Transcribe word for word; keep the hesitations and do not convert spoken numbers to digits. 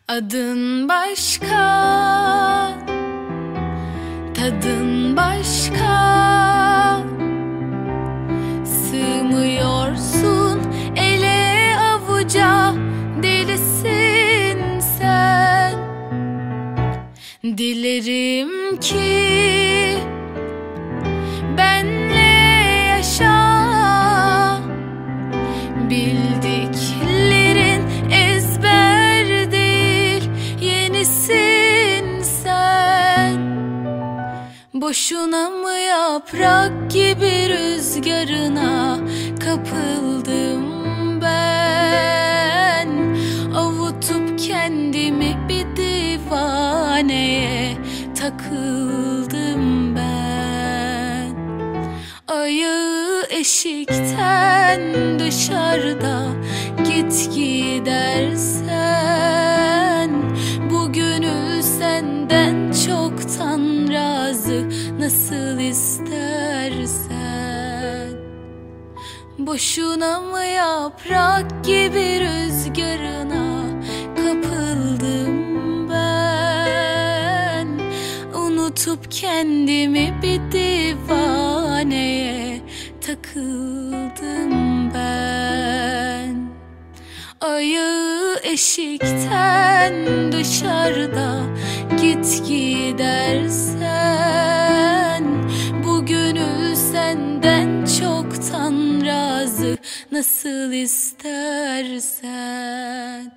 Adın başka, tadın başka. Sığmıyorsun ele avuca, delisin sen. Dilerim ki benle yaşa, bildiklerin ezber değil, yenisin sen. Boşuna mı yaprak gibi rüzgarına kapıldım ben? Avutup kendimi bir divaneye takıldım ben. Ayağı eşikten dışarıda, git gidersen. Bu gönül senden çoktan razı, nasıl istersen. Boşuna mı yaprak gibi rüzgarına kapıldım ben? Unutup kendimi bir divaneye takıldım ben. Ayağı eşikten dışarıda, git gidersen. Bu gönül senden çoktan razı, nasıl istersen.